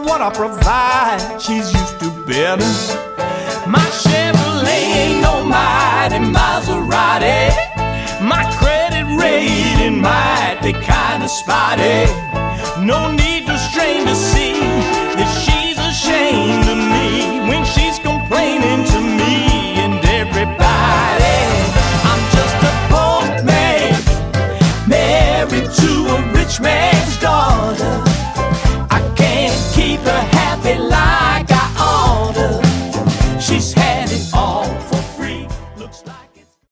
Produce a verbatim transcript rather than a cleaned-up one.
what I provide, she's used to better. My Chevrolet ain't no mighty Maserati. My credit rating might be kinda spotty. No need to strain to